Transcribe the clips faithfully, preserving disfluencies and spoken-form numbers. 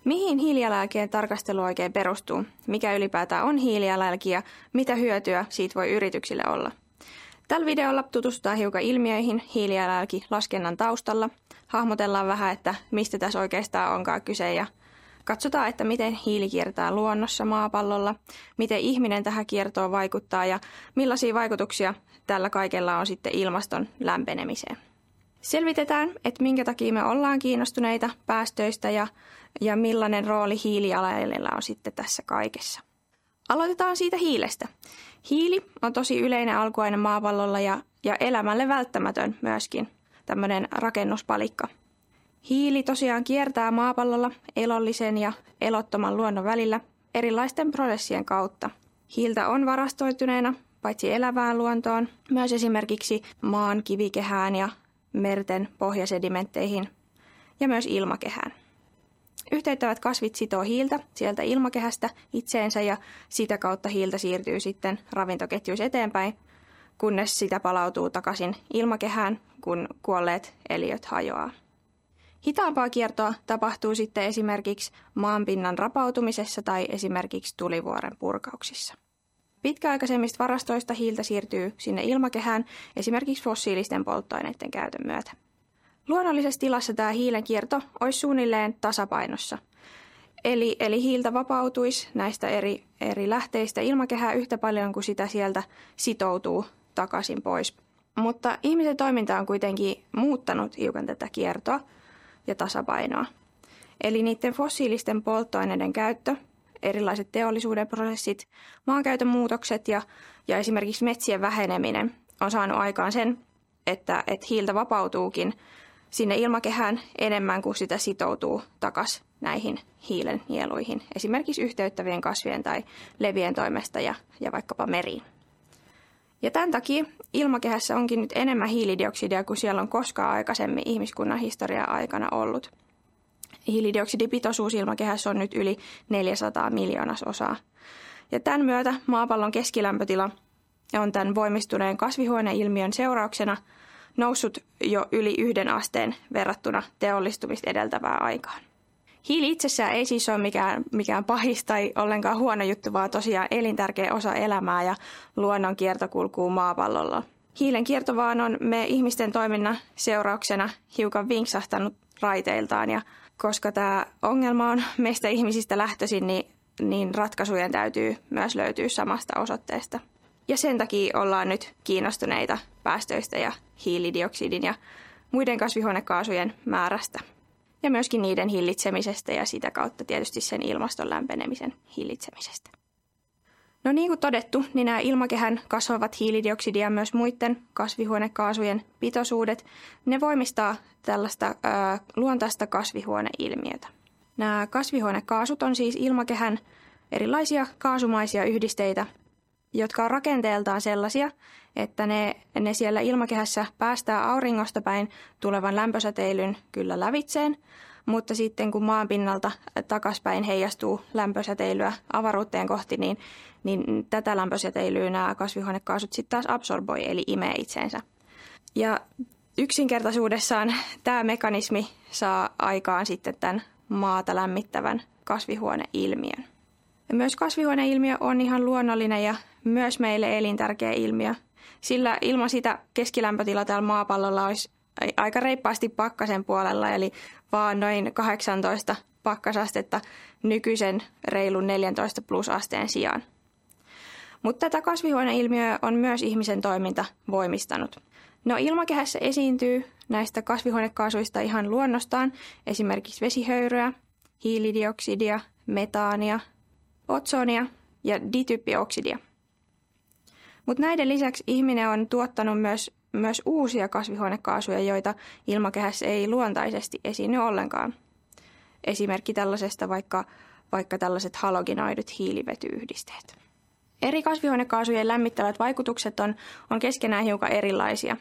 Mihin hiilijalanjälkien tarkastelu oikein perustuu? Mikä ylipäätään on hiilijalanjälki ja mitä hyötyä siitä voi yrityksille olla? Tällä videolla tutustutaan hiukan ilmiöihin hiilijalanjälkilaskennan taustalla. Hahmotellaan vähän, että mistä tässä oikeastaan onkaan kyse ja katsotaan, että miten hiili kiertää luonnossa maapallolla, miten ihminen tähän kiertoon vaikuttaa ja millaisia vaikutuksia tällä kaikella on sitten ilmaston lämpenemiseen. Selvitetään, että minkä takia me ollaan kiinnostuneita päästöistä ja, ja millainen rooli hiilijalanjäljellä on sitten tässä kaikessa. Aloitetaan siitä hiilestä. Hiili on tosi yleinen alkuaine maapallolla ja, ja elämälle välttämätön myöskin, tämmöinen rakennuspalikka. Hiili tosiaan kiertää maapallolla elollisen ja elottoman luonnon välillä erilaisten prosessien kautta. Hiiltä on varastoituneena paitsi elävään luontoon, myös esimerkiksi maan kivikehään ja merten pohjasedimentteihin ja myös ilmakehään. Yhteyttävät kasvit sitoo hiiltä sieltä ilmakehästä itseensä ja sitä kautta hiiltä siirtyy sitten ravintoketjuissa eteenpäin, kunnes sitä palautuu takaisin ilmakehään, kun kuolleet eliöt hajoaa. Hitaampaa kiertoa tapahtuu sitten esimerkiksi maanpinnan rapautumisessa tai esimerkiksi tulivuoren purkauksissa. Pitkäaikaisemmista varastoista hiiltä siirtyy sinne ilmakehään esimerkiksi fossiilisten polttoaineiden käytön myötä. Luonnollisessa tilassa tämä hiilen kierto olisi suunnilleen tasapainossa. Eli, eli hiiltä vapautuisi näistä eri, eri lähteistä ilmakehää yhtä paljon kuin sitä sieltä sitoutuu takaisin pois. Mutta ihmisen toiminta on kuitenkin muuttanut hiukan tätä kiertoa ja tasapainoa. Eli niiden fossiilisten polttoaineiden käyttö, erilaiset teollisuuden prosessit, maankäytön muutokset ja, ja esimerkiksi metsien väheneminen on saanut aikaan sen, että, että hiiltä vapautuukin sinne ilmakehään enemmän kuin sitä sitoutuu takaisin näihin hiilen nieluihin, esimerkiksi yhteyttävien kasvien tai levien toimesta ja, ja vaikkapa meriin. Ja tämän takia ilmakehässä onkin nyt enemmän hiilidioksidia kuin siellä on koskaan aikaisemmin ihmiskunnan historian aikana ollut. Hiilidioksidipitoisuus ilmakehässä on nyt yli neljäsataa miljoonasosaa. Ja tämän myötä maapallon keskilämpötila on tämän voimistuneen kasvihuoneilmiön seurauksena noussut jo yli yhden asteen verrattuna teollistumista edeltävään aikaan. Hiili itsessään ei siis ole mikään, mikään pahis tai ollenkaan huono juttu, vaan tosiaan elintärkeä osa elämää ja luonnon kiertokulkua maapallolla. Hiilen kierto vaan on me ihmisten toiminnan seurauksena hiukan vinksahtanut raiteiltaan ja koska tämä ongelma on meistä ihmisistä lähtöisin, niin, niin ratkaisujen täytyy myös löytyä samasta osoitteesta. Ja sen takia ollaan nyt kiinnostuneita päästöistä ja hiilidioksidin ja muiden kasvihuonekaasujen määrästä. Ja myöskin niiden hillitsemisestä ja sitä kautta tietysti sen ilmaston lämpenemisen hillitsemisestä. No niin kuin todettu, niin nämä ilmakehän kasvavat hiilidioksidia ja myös muiden kasvihuonekaasujen pitoisuudet, ne voimistaa tällaista ää, luontaista kasvihuoneilmiötä. Nämä kasvihuonekaasut on siis ilmakehän erilaisia kaasumaisia yhdisteitä, jotka on rakenteeltaan sellaisia, että ne, ne siellä ilmakehässä päästää auringosta päin tulevan lämpösäteilyn kyllä lävitseen, mutta sitten kun maanpinnalta takaspäin heijastuu lämpösäteilyä avaruuteen kohti, niin, niin tätä lämpösäteilyä nämä kasvihuonekaasut sitten taas absorboi, eli imee itseensä. Ja yksinkertaisuudessaan tämä mekanismi saa aikaan sitten tämän maata lämmittävän kasvihuoneilmiön. Ja myös kasvihuoneilmiö on ihan luonnollinen ja myös meille elintärkeä ilmiö, sillä ilman sitä keskilämpötila täällä maapallolla olisi aika reippaasti pakkasen puolella, eli vaan noin kahdeksantoista pakkasastetta nykyisen reilun neljätoista plus asteen sijaan. Mutta tätä kasvihuoneilmiöä on myös ihmisen toiminta voimistanut. No ilmakehässä esiintyy näistä kasvihuonekaasuista ihan luonnostaan esimerkiksi vesihöyryä, hiilidioksidia, metaania, otsonia ja dityppioksidia. Mutta näiden lisäksi ihminen on tuottanut myös, myös uusia kasvihuonekaasuja, joita ilmakehässä ei luontaisesti esiinny ollenkaan. Esimerkki tällaisesta vaikka, vaikka tällaiset halogenoidut hiilivetyyhdisteet. Eri kasvihuonekaasujen lämmittävät vaikutukset on, on keskenään hiukan erilaisia.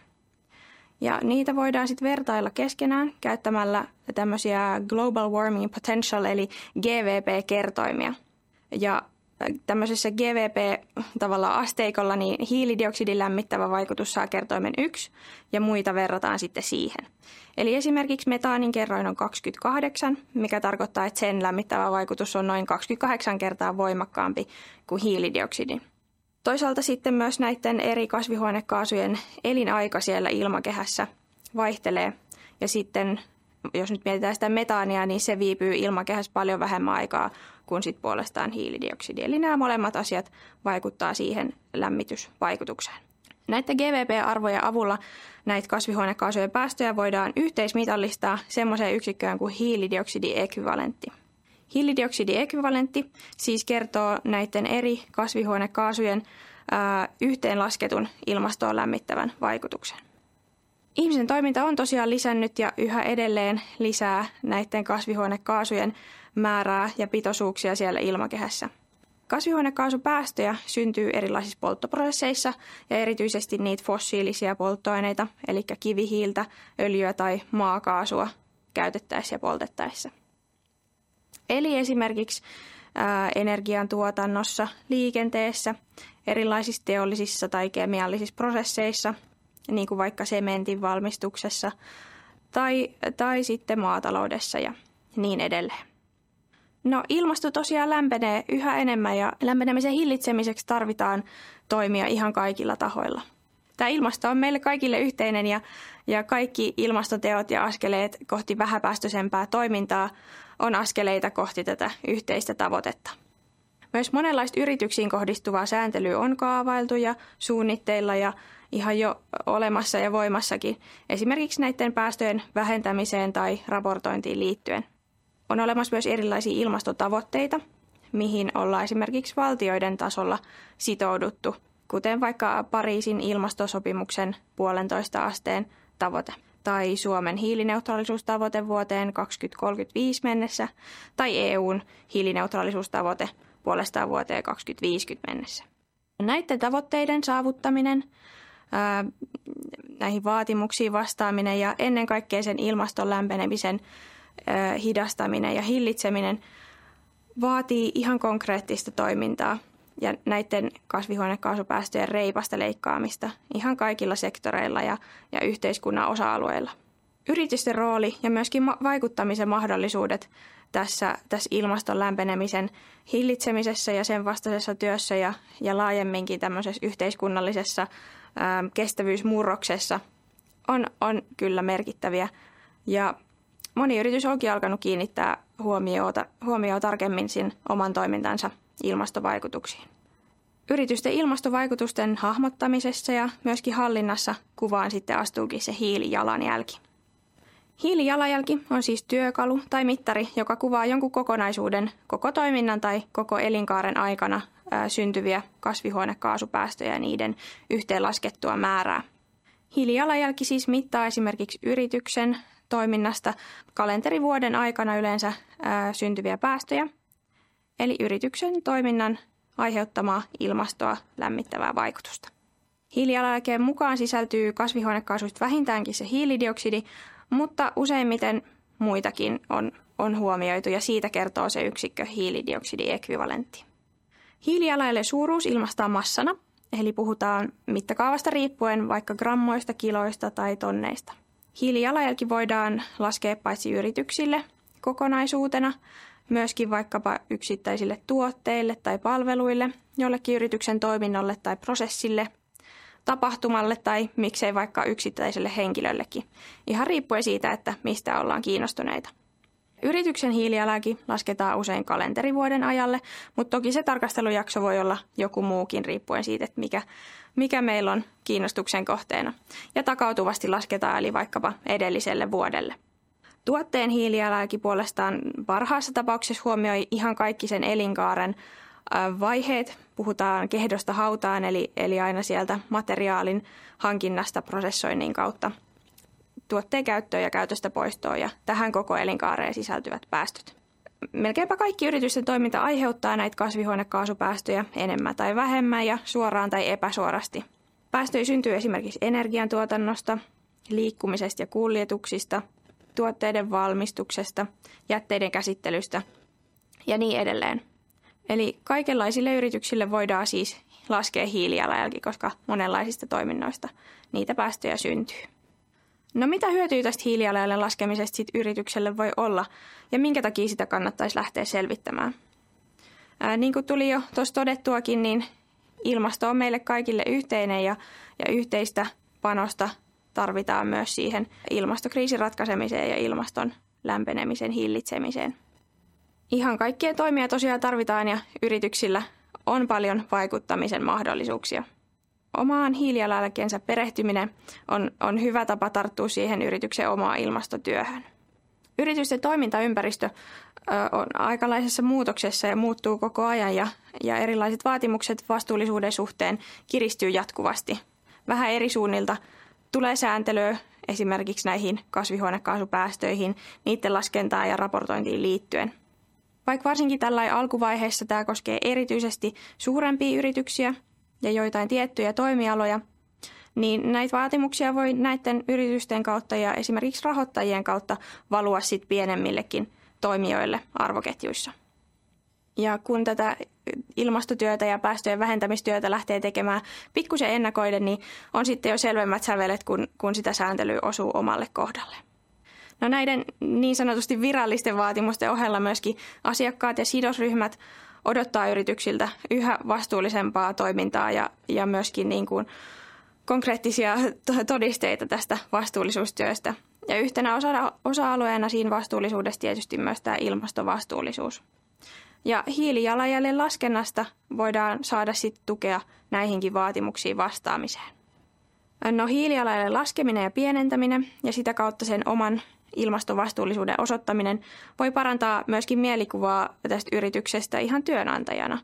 Ja niitä voidaan sitten vertailla keskenään käyttämällä tämmöisiä Global Warming Potential eli G W P-kertoimia. Ja tämmöisessä G W P-tavallaan asteikolla niin hiilidioksidin lämmittävä vaikutus saa kertoimen yksi ja muita verrataan sitten siihen. Eli esimerkiksi metaanin kerroin on kaksikymmentäkahdeksan, mikä tarkoittaa, että sen lämmittävä vaikutus on noin kaksikymmentäkahdeksan kertaa voimakkaampi kuin hiilidioksidin. Toisaalta sitten myös näiden eri kasvihuonekaasujen elinaika siellä ilmakehässä vaihtelee ja sitten jos nyt mietitään sitä metaania, niin se viipyy ilmakehässä paljon vähemmän aikaa kuin sit puolestaan hiilidioksidi. Eli nämä molemmat asiat vaikuttaa siihen lämmitysvaikutukseen. Näiden G W P-arvojen avulla näitä kasvihuonekaasujen päästöjä voidaan yhteismitallistaa semmoiseen yksikköön kuin hiilidioksidiekvivalentti. Hiilidioksidiekvivalentti siis kertoo näiden eri kasvihuonekaasujen ää, yhteenlasketun ilmastoon lämmittävän vaikutuksen. Ihmisen toiminta on tosiaan lisännyt ja yhä edelleen lisää näiden kasvihuonekaasujen määrää ja pitoisuuksia siellä ilmakehässä. Kasvihuonekaasupäästöjä syntyy erilaisissa polttoprosesseissa ja erityisesti niitä fossiilisia polttoaineita, eli kivihiiltä, öljyä tai maakaasua käytettäessä ja poltettaessa. Eli esimerkiksi ää, energiantuotannossa, liikenteessä, erilaisissa teollisissa tai kemiallisissa prosesseissa, niin kuin vaikka sementin valmistuksessa tai, tai sitten maataloudessa ja niin edelleen. No ilmasto tosiaan lämpenee yhä enemmän ja lämpenemisen hillitsemiseksi tarvitaan toimia ihan kaikilla tahoilla. Tämä ilmasto on meille kaikille yhteinen ja, ja kaikki ilmastoteot ja askeleet kohti vähäpäästöisempää toimintaa on askeleita kohti tätä yhteistä tavoitetta. Myös monenlaista yrityksiin kohdistuvaa sääntelyä on kaavailtu ja suunnitteilla ja ihan jo olemassa ja voimassakin, esimerkiksi näiden päästöjen vähentämiseen tai raportointiin liittyen. On olemassa myös erilaisia ilmastotavoitteita, mihin ollaan esimerkiksi valtioiden tasolla sitouduttu, kuten vaikka Pariisin ilmastosopimuksen puolentoista asteen tavoite, tai Suomen hiilineutraalisuustavoite vuoteen kaksituhattakolmekymmentäviisi mennessä, tai E U:n hiilineutraalisuustavoite puolestaan vuoteen kaksituhattaviisikymmentä mennessä. Näiden tavoitteiden saavuttaminen, ää, näihin vaatimuksiin vastaaminen ja ennen kaikkea sen ilmaston lämpenemisen ää, hidastaminen ja hillitseminen vaatii ihan konkreettista toimintaa ja näiden kasvihuonekaasupäästöjen reipasta leikkaamista ihan kaikilla sektoreilla ja, ja yhteiskunnan osa-alueilla. Yritysten rooli ja myöskin vaikuttamisen mahdollisuudet tässä, tässä ilmaston lämpenemisen hillitsemisessä ja sen vastaisessa työssä ja, ja laajemminkin tämmöisessä yhteiskunnallisessa ää, kestävyysmurroksessa on, on kyllä merkittäviä. Ja moni yritys onkin alkanut kiinnittää huomiota, huomioon tarkemmin sin oman toimintansa ilmastovaikutuksiin. Yritysten ilmastovaikutusten hahmottamisessa ja myöskin hallinnassa kuvaan sitten astuukin se hiilijalanjälki. Hiilijalanjälki on siis työkalu tai mittari, joka kuvaa jonkun kokonaisuuden, koko toiminnan tai koko elinkaaren aikana ää, syntyviä kasvihuonekaasupäästöjä ja niiden yhteenlaskettua määrää. Hiilijalanjälki siis mittaa esimerkiksi yrityksen toiminnasta kalenterivuoden aikana yleensä ää, syntyviä päästöjä, eli yrityksen toiminnan aiheuttamaa ilmastoa lämmittävää vaikutusta. Hiilijalanjälkeen mukaan sisältyy kasvihuonekaasuista vähintäänkin se hiilidioksidi, mutta useimmiten muitakin on, on huomioitu ja siitä kertoo se yksikkö hiilidioksidiekvivalentti. Hiilijalanjäljen suuruus ilmaistaan massana, eli puhutaan mittakaavasta riippuen vaikka grammoista, kiloista tai tonneista. Hiilijalanjälki voidaan laskea paitsi yrityksille kokonaisuutena, myöskin vaikkapa yksittäisille tuotteille tai palveluille, jollekin yrityksen toiminnolle tai prosessille, tapahtumalle tai miksei vaikka yksittäiselle henkilöllekin, ihan riippuen siitä, että mistä ollaan kiinnostuneita. Yrityksen hiilijalanjälki lasketaan usein kalenterivuoden ajalle, mutta toki se tarkastelujakso voi olla joku muukin riippuen siitä, että mikä, mikä meillä on kiinnostuksen kohteena. Ja takautuvasti lasketaan eli vaikkapa edelliselle vuodelle. Tuotteen hiilijalanjälki puolestaan parhaassa tapauksessa huomioi ihan kaikki sen elinkaaren vaiheet. Puhutaan kehdosta hautaan, eli, eli aina sieltä materiaalin hankinnasta prosessoinnin kautta tuotteen käyttöön ja käytöstä poistoon ja tähän koko elinkaareen sisältyvät päästöt. Melkeinpä kaikki yritysten toiminta aiheuttaa näitä kasvihuonekaasupäästöjä enemmän tai vähemmän ja suoraan tai epäsuorasti. Päästöjä syntyy esimerkiksi energiantuotannosta, liikkumisesta ja kuljetuksista, tuotteiden valmistuksesta, jätteiden käsittelystä ja niin edelleen. Eli kaikenlaisille yrityksille voidaan siis laskea hiilijalanjälki, koska monenlaisista toiminnoista niitä päästöjä syntyy. No mitä hyötyä tästä hiilijalanjäljen laskemisesta sit yritykselle voi olla ja minkä takia sitä kannattaisi lähteä selvittämään? Ää, niin kuin tuli jo tuossa todettuakin, niin ilmasto on meille kaikille yhteinen ja, ja yhteistä panosta tarvitaan myös siihen ilmastokriisin ratkaisemiseen ja ilmaston lämpenemisen hillitsemiseen. Ihan kaikkia toimia tosiaan tarvitaan ja yrityksillä on paljon vaikuttamisen mahdollisuuksia. Omaan hiilijalanjälkeensä perehtyminen on, on hyvä tapa tarttua siihen yrityksen omaan ilmastotyöhön. Yritysten toimintaympäristö on aikalaisessa muutoksessa ja muuttuu koko ajan ja, ja erilaiset vaatimukset vastuullisuuden suhteen kiristyy jatkuvasti. Vähän eri suunnilta tulee sääntelyä esimerkiksi näihin kasvihuonekaasupäästöihin, niiden laskentaan ja raportointiin liittyen. Vaikka varsinkin tällainen alkuvaiheessa tämä koskee erityisesti suurempia yrityksiä ja joitain tiettyjä toimialoja, niin näitä vaatimuksia voi näiden yritysten kautta ja esimerkiksi rahoittajien kautta valua sit pienemmillekin toimijoille arvoketjuissa. Ja kun tätä ilmastotyötä ja päästöjen vähentämistyötä lähtee tekemään pikkusen ennakoiden, niin on sitten jo selvemmät sävelet, kun, kun sitä sääntelyä osuu omalle kohdalle. No näiden niin sanotusti virallisten vaatimusten ohella myöskin asiakkaat ja sidosryhmät odottaa yrityksiltä yhä vastuullisempaa toimintaa ja, ja myöskin niin kuin konkreettisia todisteita tästä vastuullisuustyöstä. Ja yhtenä osa, osa-alueena siinä vastuullisuudessa tietysti myös tämä ilmastovastuullisuus. Ja hiilijalanjäljen laskennasta voidaan saada sitten tukea näihinkin vaatimuksiin vastaamiseen. No hiilijalanjäljen laskeminen ja pienentäminen ja sitä kautta sen oman ilmastovastuullisuuden osoittaminen voi parantaa myöskin mielikuvaa tästä yrityksestä ihan työnantajana.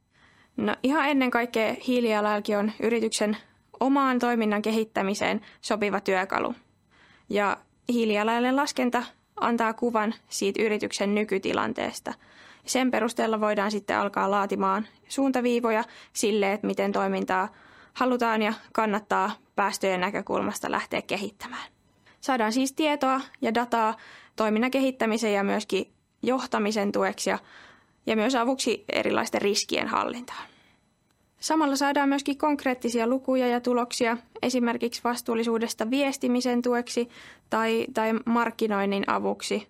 No ihan ennen kaikkea hiilijalanjälki on yrityksen omaan toiminnan kehittämiseen sopiva työkalu. Ja hiilijalanjäljen laskenta antaa kuvan siitä yrityksen nykytilanteesta. Sen perusteella voidaan sitten alkaa laatimaan suuntaviivoja sille, että miten toimintaa halutaan ja kannattaa päästöjen näkökulmasta lähteä kehittämään. Saadaan siis tietoa ja dataa toiminnan kehittämisen ja myöskin johtamisen tueksi ja, ja myös avuksi erilaisten riskien hallintaan. Samalla saadaan myöskin konkreettisia lukuja ja tuloksia esimerkiksi vastuullisuudesta viestimisen tueksi tai, tai markkinoinnin avuksi.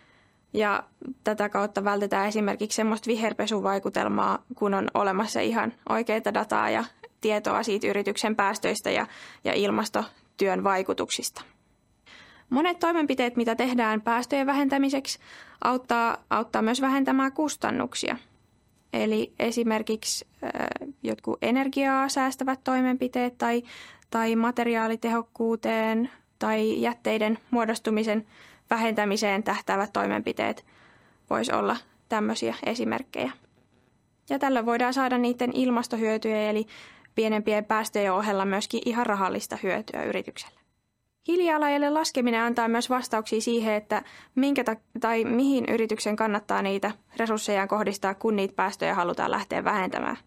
Ja tätä kautta vältetään esimerkiksi semmoista viherpesuvaikutelmaa, kun on olemassa ihan oikeaa dataa ja tietoa siitä yrityksen päästöistä ja, ja ilmastotyön vaikutuksista. Monet toimenpiteet, mitä tehdään päästöjen vähentämiseksi, auttaa, auttaa myös vähentämään kustannuksia. Eli esimerkiksi äh, jotkut energiaa säästävät toimenpiteet tai, tai materiaalitehokkuuteen tai jätteiden muodostumisen vähentämiseen tähtäävät toimenpiteet voisi olla tämmöisiä esimerkkejä. Ja tällä voidaan saada niiden ilmastohyötyjä eli pienempien päästöjen ohella myöskin ihan rahallista hyötyä yritykselle. Hiilijalanjäljen laskeminen antaa myös vastauksia siihen, että minkä ta- tai mihin yrityksen kannattaa niitä resursseja kohdistaa, kun niitä päästöjä halutaan lähteä vähentämään.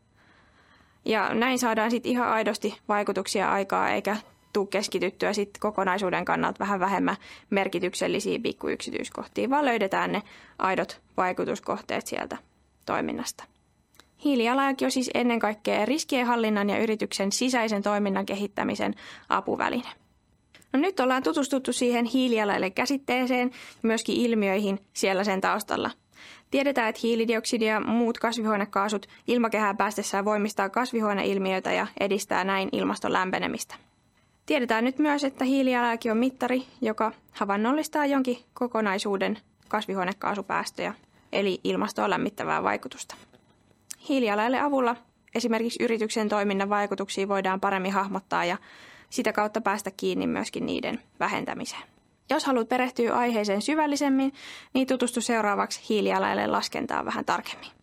Ja näin saadaan sitten ihan aidosti vaikutuksia aikaa, eikä tule keskityttyä sit kokonaisuuden kannalta vähän vähemmän merkityksellisiin pikkuyksityiskohtiin, vaan löydetään ne aidot vaikutuskohteet sieltä toiminnasta. Hiilijalanjälki on siis ennen kaikkea riskienhallinnan ja yrityksen sisäisen toiminnan kehittämisen apuväline. No nyt ollaan tutustuttu siihen hiilijalanjäljen käsitteeseen ja myöskin ilmiöihin siellä sen taustalla. Tiedetään, että hiilidioksidi ja muut kasvihuonekaasut ilmakehään päästessään voimistaa kasvihuoneilmiöitä ja edistää näin ilmaston lämpenemistä. Tiedetään nyt myös, että hiilijalanjälki on mittari, joka havainnollistaa jonkin kokonaisuuden kasvihuonekaasupäästöjä, eli ilmastoa lämmittävää vaikutusta. Hiilijalanjäljen avulla esimerkiksi yrityksen toiminnan vaikutuksia voidaan paremmin hahmottaa ja sitä kautta päästä kiinni myöskin niiden vähentämiseen. Jos haluat perehtyä aiheeseen syvällisemmin, niin tutustu seuraavaksi hiilijalanjäljen laskentaan vähän tarkemmin.